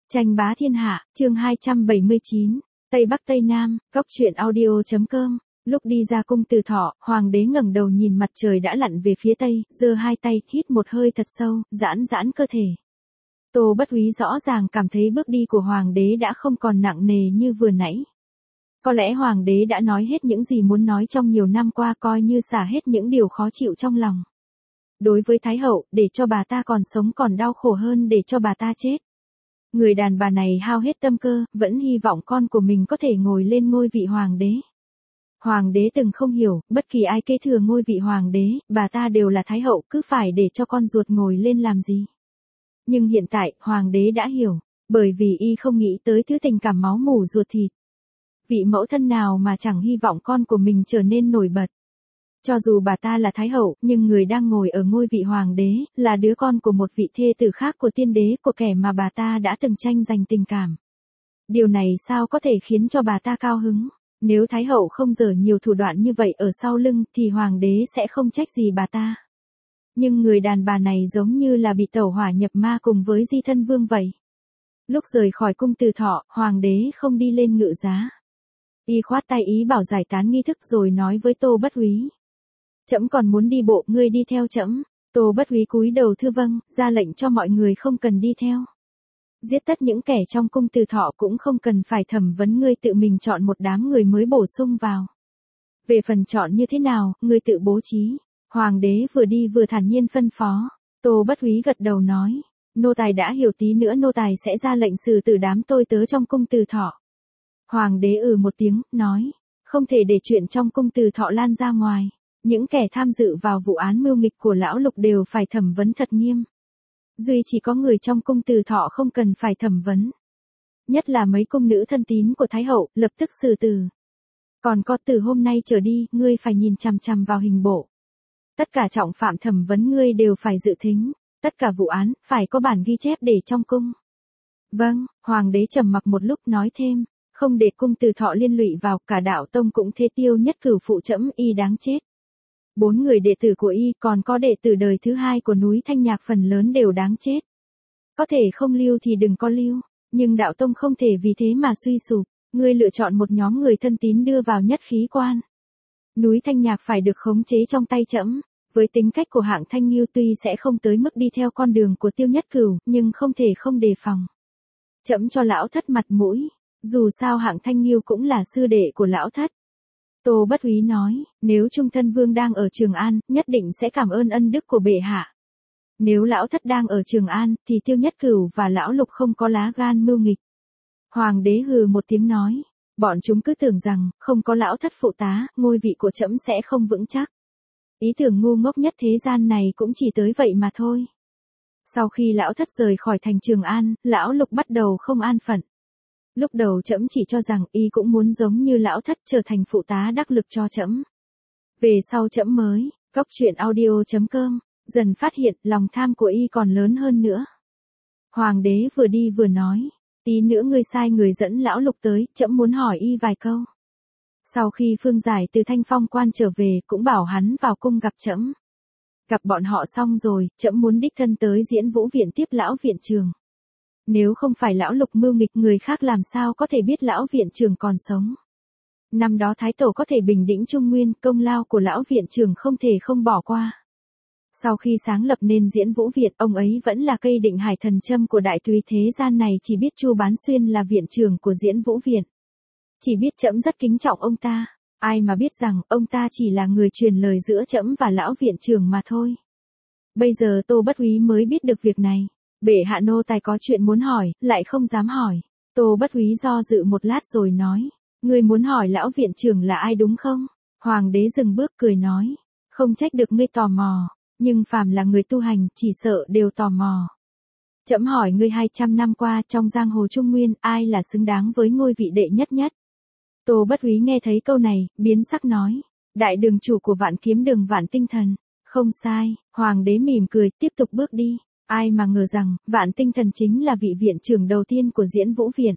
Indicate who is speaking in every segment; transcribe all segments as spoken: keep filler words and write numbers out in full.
Speaker 1: Tranh bá thiên hạ, chương hai trăm bảy mươi chín, Tây Bắc Tây Nam, góc truyện audio.com. Lúc đi ra cung Từ Thọ, hoàng đế ngẩng đầu nhìn mặt trời đã lặn về phía tây, giơ hai tay, hít một hơi thật sâu, giãn giãn cơ thể. Tô Bất Úy rõ ràng cảm thấy bước đi của hoàng đế đã không còn nặng nề như vừa nãy. Có lẽ hoàng đế đã nói hết những gì muốn nói trong nhiều năm qua, coi như xả hết những điều khó chịu trong lòng. Đối với Thái hậu, để cho bà ta còn sống còn đau khổ hơn để cho bà ta chết. Người đàn bà này hao hết tâm cơ, vẫn hy vọng con của mình có thể ngồi lên ngôi vị hoàng đế. Hoàng đế từng không hiểu, bất kỳ ai kế thừa ngôi vị hoàng đế, bà ta đều là Thái hậu, cứ phải để cho con ruột ngồi lên làm gì. Nhưng hiện tại, hoàng đế đã hiểu, bởi vì y không nghĩ tới thứ tình cảm máu mủ ruột thịt. Vị mẫu thân nào mà chẳng hy vọng con của mình trở nên nổi bật. Cho dù bà ta là Thái hậu, nhưng người đang ngồi ở ngôi vị hoàng đế, là đứa con của một vị thê tử khác của tiên đế, của kẻ mà bà ta đã từng tranh giành tình cảm. Điều này sao có thể khiến cho bà ta cao hứng? Nếu Thái hậu không dở nhiều thủ đoạn như vậy ở sau lưng, thì hoàng đế sẽ không trách gì bà ta. Nhưng người đàn bà này giống như là bị tẩu hỏa nhập ma cùng với Di Thân Vương vậy. Lúc rời khỏi cung Từ Thọ, hoàng đế không đi lên ngự giá. Y khoát tay ý bảo giải tán nghi thức rồi nói với Tô Bất Úy. Trẫm còn muốn đi bộ, ngươi đi theo trẫm. Tô Bất Úy cúi đầu thưa vâng, ra lệnh cho mọi người không cần đi theo. Giết tất những kẻ trong cung Từ Thọ cũng không cần phải thẩm vấn, ngươi tự mình chọn một đám người mới bổ sung vào. Về phần chọn như thế nào, ngươi tự bố trí. Hoàng đế vừa đi vừa thản nhiên phân phó. Tô Bất Úy gật đầu nói, nô tài đã hiểu, tí nữa nô tài sẽ ra lệnh xử tử đám tôi tớ trong cung Từ Thọ. Hoàng đế ừ một tiếng, nói, không thể để chuyện trong cung Từ Thọ lan ra ngoài. Những kẻ tham dự vào vụ án mưu nghịch của lão Lục đều phải thẩm vấn thật nghiêm. Duy chỉ có người trong cung Từ Thọ không cần phải thẩm vấn. Nhất là mấy cung nữ thân tín của Thái hậu, lập tức xử tử. Còn có từ hôm nay trở đi, ngươi phải nhìn chằm chằm vào hình bộ. Tất cả trọng phạm thẩm vấn ngươi đều phải dự thính. Tất cả vụ án, phải có bản ghi chép để trong cung. Vâng, hoàng đế trầm mặc một lúc nói thêm, không để cung Từ Thọ liên lụy vào, cả đạo tông cũng thế, Tiêu Nhất Cửu phụ trẫm, y đáng chết. Bốn người đệ tử của y, còn có đệ tử đời thứ hai của núi Thanh Nhạc phần lớn đều đáng chết. Có thể không lưu thì đừng có lưu, nhưng đạo tông không thể vì thế mà suy sụp. Ngươi lựa chọn một nhóm người thân tín đưa vào nhất khí quan. Núi Thanh Nhạc phải được khống chế trong tay trẫm. Với tính cách của Hạng Thanh Nghiêu tuy sẽ không tới mức đi theo con đường của Tiêu Nhất Cửu, nhưng không thể không đề phòng. Trẫm cho lão thất mặt mũi, dù sao Hạng Thanh Nghiêu cũng là sư đệ của lão thất. Tô Bất Úy nói, nếu Trung Thân Vương đang ở Trường An, nhất định sẽ cảm ơn ân đức của bệ hạ. Nếu lão thất đang ở Trường An, thì Tiêu Nhất Cửu và lão Lục không có lá gan mưu nghịch. Hoàng đế hừ một tiếng nói, bọn chúng cứ tưởng rằng, không có lão thất phụ tá, ngôi vị của trẫm sẽ không vững chắc. Ý tưởng ngu ngốc nhất thế gian này cũng chỉ tới vậy mà thôi. Sau khi lão thất rời khỏi thành Trường An, lão Lục bắt đầu không an phận. Lúc đầu trẫm chỉ cho rằng y cũng muốn giống như lão thất trở thành phụ tá đắc lực cho trẫm. Về sau trẫm mới, góc truyện audio.com, dần phát hiện lòng tham của y còn lớn hơn nữa. Hoàng đế vừa đi vừa nói, tí nữa ngươi sai người dẫn lão Lục tới, trẫm muốn hỏi y vài câu. Sau khi Phương Giải từ Thanh Phong quan trở về, cũng bảo hắn vào cung gặp trẫm. Gặp bọn họ xong rồi, trẫm muốn đích thân tới Diễn Vũ viện tiếp lão viện trường. Nếu không phải lão Lục mưu nghịch, người khác làm sao có thể biết lão viện trường còn sống. Năm đó Thái Tổ có thể bình định Trung Nguyên, công lao của lão viện trường không thể không bỏ qua. Sau khi sáng lập nên Diễn Vũ viện, ông ấy vẫn là cây định hải thần châm của đại tùy thế gian này, chỉ biết Chu Bán Xuyên là viện trường của Diễn Vũ viện. Chỉ biết trẫm rất kính trọng ông ta, ai mà biết rằng ông ta chỉ là người truyền lời giữa trẫm và lão viện trường mà thôi. Bây giờ Tô Bất Úy mới biết được việc này. Bệ hạ, nô tài có chuyện muốn hỏi, lại không dám hỏi. Tô Bất Úy do dự một lát rồi nói, ngươi muốn hỏi lão viện trưởng là ai đúng không? Hoàng đế dừng bước cười nói, không trách được ngươi tò mò, nhưng phàm là người tu hành, chỉ sợ đều tò mò. Trẫm hỏi ngươi, hai trăm năm qua trong giang hồ Trung Nguyên, ai là xứng đáng với ngôi vị đệ nhất nhất? Tô Bất Úy nghe thấy câu này, biến sắc nói, đại đường chủ của Vạn Kiếm Đường Vạn Tinh Thần. Không sai, hoàng đế mỉm cười, tiếp tục bước đi. Ai mà ngờ rằng, Vạn Tinh Thần chính là vị viện trưởng đầu tiên của Diễn Vũ viện.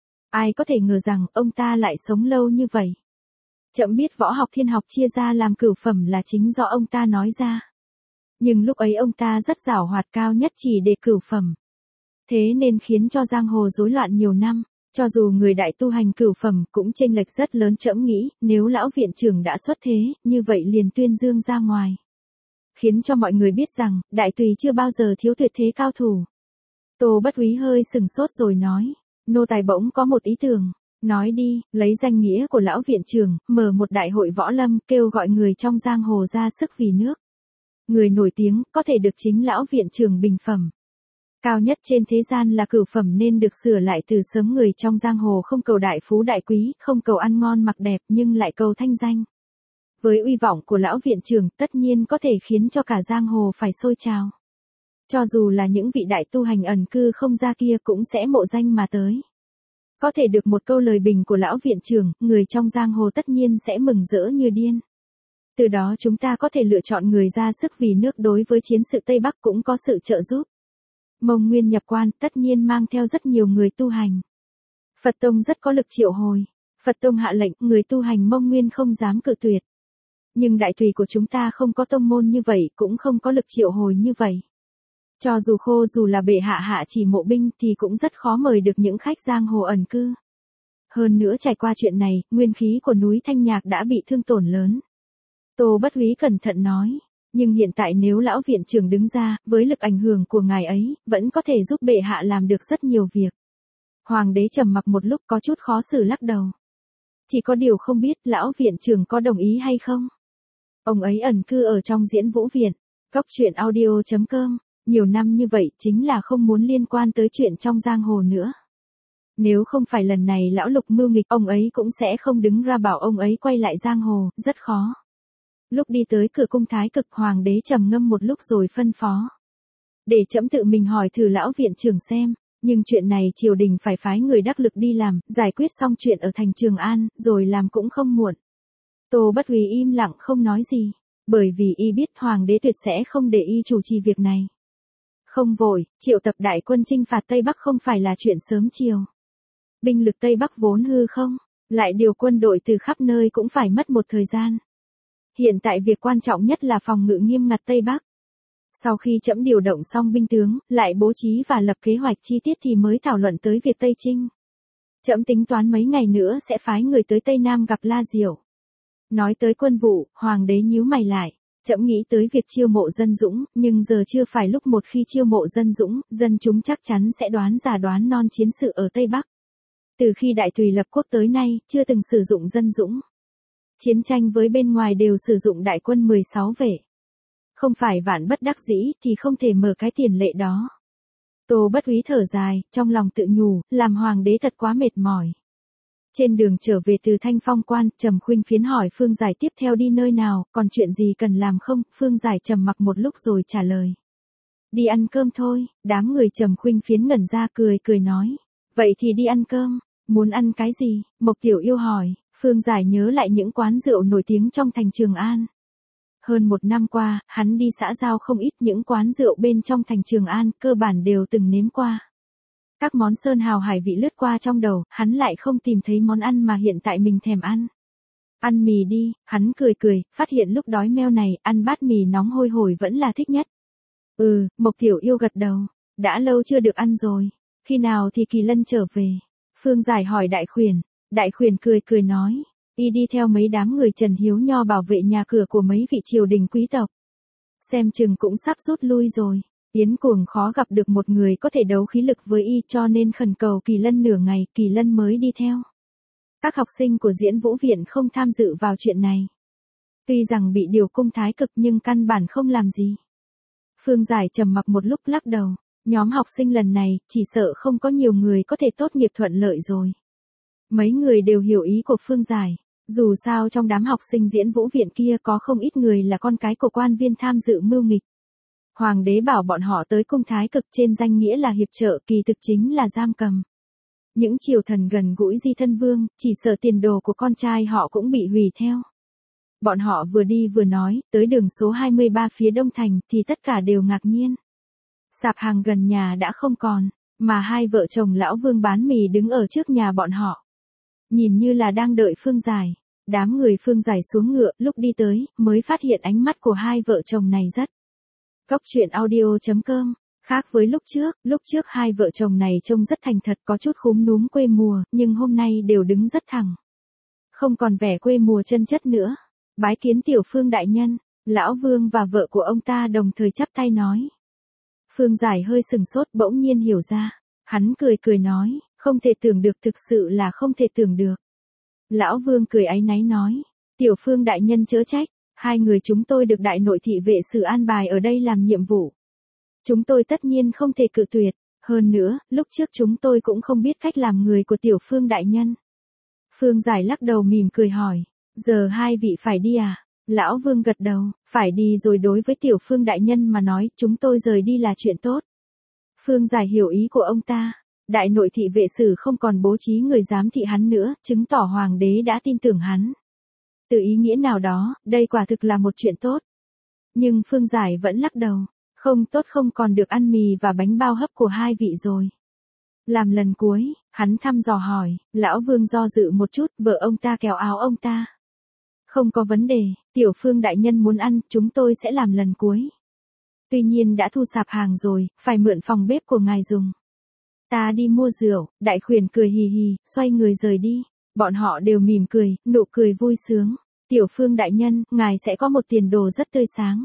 Speaker 1: Ai có thể ngờ rằng, ông ta lại sống lâu như vậy. Trẫm biết võ học thiên học chia ra làm cửu phẩm là chính do ông ta nói ra. Nhưng lúc ấy ông ta rất giảo hoạt, cao nhất chỉ để cửu phẩm. Thế nên khiến cho giang hồ rối loạn nhiều năm. Cho dù người đại tu hành cửu phẩm cũng chênh lệch rất lớn, trẫm nghĩ, nếu lão viện trưởng đã xuất thế, như vậy liền tuyên dương ra ngoài. Khiến cho mọi người biết rằng, đại tùy chưa bao giờ thiếu tuyệt thế cao thủ. Tô Bất Úy hơi sừng sốt rồi nói, nô tài bỗng có một ý tưởng. Nói đi, lấy danh nghĩa của lão viện trưởng, mở một đại hội võ lâm, kêu gọi người trong giang hồ ra sức vì nước. Người nổi tiếng, có thể được chính lão viện trưởng bình phẩm. Cao nhất trên thế gian là cửu phẩm nên được sửa lại từ sớm, người trong giang hồ không cầu đại phú đại quý, không cầu ăn ngon mặc đẹp nhưng lại cầu thanh danh. Với uy vọng của lão viện trưởng tất nhiên có thể khiến cho cả giang hồ phải sôi trào. Cho dù là những vị đại tu hành ẩn cư không ra kia cũng sẽ mộ danh mà tới. Có thể được một câu lời bình của lão viện trưởng, người trong giang hồ tất nhiên sẽ mừng rỡ như điên. Từ đó chúng ta có thể lựa chọn người ra sức vì nước, đối với chiến sự Tây Bắc cũng có sự trợ giúp. Mông Nguyên nhập quan tất nhiên mang theo rất nhiều người tu hành. Phật Tông rất có lực triệu hồi. Phật Tông hạ lệnh, người tu hành Mông Nguyên không dám cự tuyệt. Nhưng đại tùy của chúng ta không có tông môn như vậy, cũng không có lực triệu hồi như vậy. Cho dù khô dù là bệ hạ hạ chỉ mộ binh thì cũng rất khó mời được những khách giang hồ ẩn cư. Hơn nữa trải qua chuyện này, nguyên khí của núi Thanh Nhạc đã bị thương tổn lớn. Tô Bất Úy cẩn thận nói, nhưng hiện tại nếu lão viện trưởng đứng ra, với lực ảnh hưởng của ngài ấy, vẫn có thể giúp bệ hạ làm được rất nhiều việc. Hoàng đế trầm mặc một lúc có chút khó xử lắc đầu. Chỉ có điều không biết lão viện trưởng có đồng ý hay không. Ông ấy ẩn cư ở trong Diễn Vũ Viện, Cóc Truyện Audio chấm com. Nhiều năm như vậy chính là không muốn liên quan tới chuyện trong giang hồ nữa. Nếu không phải lần này lão Lục mưu nghịch, ông ấy cũng sẽ không đứng ra bảo ông ấy quay lại giang hồ, rất khó. Lúc đi tới cửa cung Thái Cực, hoàng đế trầm ngâm một lúc rồi phân phó. Để trẫm tự mình hỏi thử lão viện trưởng xem, nhưng chuyện này triều đình phải phái người đắc lực đi làm, giải quyết xong chuyện ở thành Trường An, rồi làm cũng không muộn. Tô Bất Úy im lặng không nói gì, bởi vì y biết hoàng đế tuyệt sẽ không để y chủ trì việc này. Không vội, triệu tập đại quân chinh phạt Tây Bắc không phải là chuyện sớm chiều. Binh lực Tây Bắc vốn hư không, lại điều quân đội từ khắp nơi cũng phải mất một thời gian. Hiện tại việc quan trọng nhất là phòng ngự nghiêm ngặt Tây Bắc. Sau khi trẫm điều động xong binh tướng, lại bố trí và lập kế hoạch chi tiết thì mới thảo luận tới việc Tây Chinh. Trẫm tính toán mấy ngày nữa sẽ phái người tới Tây Nam gặp La Diệu. Nói tới quân vụ, hoàng đế nhíu mày lại. Trẫm nghĩ tới việc chiêu mộ dân dũng, nhưng giờ chưa phải lúc, một khi chiêu mộ dân dũng, dân chúng chắc chắn sẽ đoán già đoán non chiến sự ở Tây Bắc. Từ khi đại tùy lập quốc tới nay, chưa từng sử dụng dân dũng. Chiến tranh với bên ngoài đều sử dụng đại quân mười sáu vệ. Không phải vạn bất đắc dĩ thì không thể mở cái tiền lệ đó. Tô Bất Úy thở dài, trong lòng tự nhủ, làm hoàng đế thật quá mệt mỏi. Trên đường trở về từ Thanh Phong Quan, Trầm Khuynh Phiến hỏi Phương Giải tiếp theo đi nơi nào, còn chuyện gì cần làm không? Phương Giải trầm mặc một lúc rồi trả lời. Đi ăn cơm thôi. Đám người Trầm Khuynh Phiến ngẩn ra cười cười nói. Vậy thì đi ăn cơm. Muốn ăn cái gì? Mộc Tiểu Yêu hỏi. Phương Giải nhớ lại những quán rượu nổi tiếng trong thành Trường An. Hơn một năm qua, hắn đi xã giao không ít, những quán rượu bên trong thành Trường An, cơ bản đều từng nếm qua. Các món sơn hào hải vị lướt qua trong đầu, hắn lại không tìm thấy món ăn mà hiện tại mình thèm ăn. Ăn mì đi, hắn cười cười, phát hiện lúc đói meo này, ăn bát mì nóng hôi hổi vẫn là thích nhất. Ừ, Mộc Tiểu Yêu gật đầu, đã lâu chưa được ăn rồi, khi nào thì Kỳ Lân trở về? Phương Giải hỏi Đại Khuyển, Đại Khuyển cười cười nói, y đi theo mấy đám người Trần Hiếu Nho bảo vệ nhà cửa của mấy vị triều đình quý tộc. Xem chừng cũng sắp rút lui rồi. Yến Cuồng khó gặp được một người có thể đấu khí lực với y cho nên khẩn cầu Kỳ Lân nửa ngày, Kỳ Lân mới đi theo. Các học sinh của Diễn Vũ Viện không tham dự vào chuyện này. Tuy rằng bị điều cung Thái Cực nhưng căn bản không làm gì. Phương Giải trầm mặc một lúc lắc đầu, nhóm học sinh lần này chỉ sợ không có nhiều người có thể tốt nghiệp thuận lợi rồi. Mấy người đều hiểu ý của Phương Giải, dù sao trong đám học sinh Diễn Vũ Viện kia có không ít người là con cái của quan viên tham dự mưu nghịch. Hoàng đế bảo bọn họ tới cung Thái Cực trên danh nghĩa là hiệp trợ, kỳ thực chính là giam cầm. Những triều thần gần gũi Di Thân Vương, chỉ sợ tiền đồ của con trai họ cũng bị hủy theo. Bọn họ vừa đi vừa nói, tới đường số hai mươi ba phía đông thành thì tất cả đều ngạc nhiên. Sạp hàng gần nhà đã không còn, mà hai vợ chồng lão Vương bán mì đứng ở trước nhà bọn họ. Nhìn như là đang đợi Phương Giải. Đám người Phương Giải xuống ngựa, lúc đi tới, mới phát hiện ánh mắt của hai vợ chồng này rất. Cóc Truyện Audio chấm com Khác với lúc trước, lúc trước hai vợ chồng này trông rất thành thật, có chút khúm núm quê mùa, nhưng hôm nay đều đứng rất thẳng. Không còn vẻ quê mùa chân chất nữa. Bái kiến Tiểu Phương đại nhân, Lão Vương và vợ của ông ta đồng thời chắp tay nói. Phương Giải hơi sừng sốt, bỗng nhiên hiểu ra. Hắn cười cười nói, không thể tưởng được, thực sự là không thể tưởng được. Lão Vương cười áy náy nói, Tiểu Phương đại nhân chớ trách, hai người chúng tôi được đại nội thị vệ sử an bài ở đây làm nhiệm vụ. Chúng tôi tất nhiên không thể cự tuyệt, hơn nữa, lúc trước chúng tôi cũng không biết cách làm người của Tiểu Phương đại nhân. Phương Giải lắc đầu mỉm cười hỏi, giờ hai vị phải đi à? Lão Vương gật đầu, phải đi rồi, đối với Tiểu Phương đại nhân mà nói, chúng tôi rời đi là chuyện tốt. Phương Giải hiểu ý của ông ta, đại nội thị vệ sử không còn bố trí người giám thị hắn nữa, chứng tỏ hoàng đế đã tin tưởng hắn. Từ ý nghĩa nào đó, đây quả thực là một chuyện tốt. Nhưng Phương Giải vẫn lắc đầu, không tốt, không còn được ăn mì và bánh bao hấp của hai vị rồi. Làm lần cuối, hắn thăm dò hỏi, Lão Vương do dự một chút, vợ ông ta kéo áo ông ta. Không có vấn đề, Tiểu Phương đại nhân muốn ăn, chúng tôi sẽ làm lần cuối. Tuy nhiên đã thu sạp hàng rồi, phải mượn phòng bếp của ngài dùng. Ta đi mua rượu, đại khuyển cười hì hì, xoay người rời đi. Bọn họ đều mỉm cười, nụ cười vui sướng. Tiểu Phương đại nhân, ngài sẽ có một tiền đồ rất tươi sáng.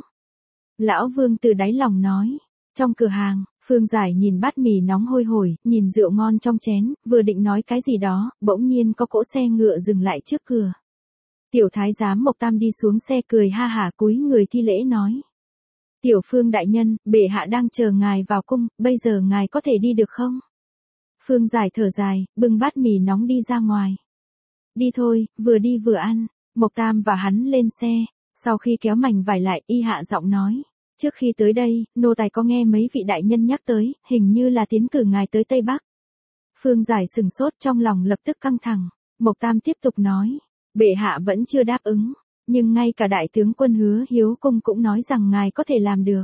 Speaker 1: Lão Vương từ đáy lòng nói. Trong cửa hàng, Phương Giải nhìn bát mì nóng hôi hổi, nhìn rượu ngon trong chén, vừa định nói cái gì đó, bỗng nhiên có cỗ xe ngựa dừng lại trước cửa. Tiểu thái giám Mộc Tam đi xuống xe cười ha hả cúi người thi lễ nói. Tiểu Phương đại nhân, bệ hạ đang chờ ngài vào cung, bây giờ ngài có thể đi được không? Phương Giải thở dài, bưng bát mì nóng đi ra ngoài. Đi thôi, vừa đi vừa ăn. Mộc Tam và hắn lên xe, sau khi kéo mảnh vải lại, y hạ giọng nói. Trước khi tới đây, nô tài có nghe mấy vị đại nhân nhắc tới, hình như là tiến cử ngài tới Tây Bắc. Phương Giải sừng sốt, trong lòng lập tức căng thẳng. Mộc Tam tiếp tục nói, bệ hạ vẫn chưa đáp ứng, nhưng ngay cả đại tướng quân Hứa Hiếu Cung cũng nói rằng ngài có thể làm được.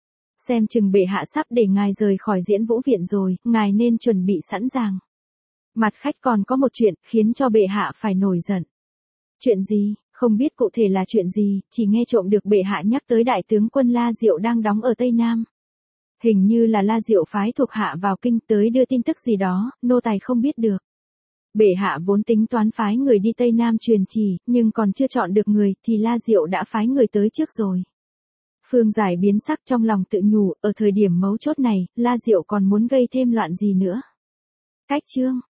Speaker 1: Xem chừng bệ hạ sắp để ngài rời khỏi Diễn Vũ viện rồi, ngài nên chuẩn bị sẵn sàng. Mặt khách còn có một chuyện khiến cho bệ hạ phải nổi giận. Chuyện gì? Không biết cụ thể là chuyện gì, chỉ nghe trộm được bệ hạ nhắc tới đại tướng quân La Diệu đang đóng ở Tây Nam. Hình như là La Diệu phái thuộc hạ vào kinh tới đưa tin tức gì đó, nô tài không biết được. Bệ hạ vốn tính toán phái người đi Tây Nam truyền chỉ, nhưng còn chưa chọn được người, thì La Diệu đã phái người tới trước rồi. Phương Giải biến sắc, trong lòng tự nhủ, ở thời điểm mấu chốt này, La Diệu còn muốn gây thêm loạn gì nữa. Cách chương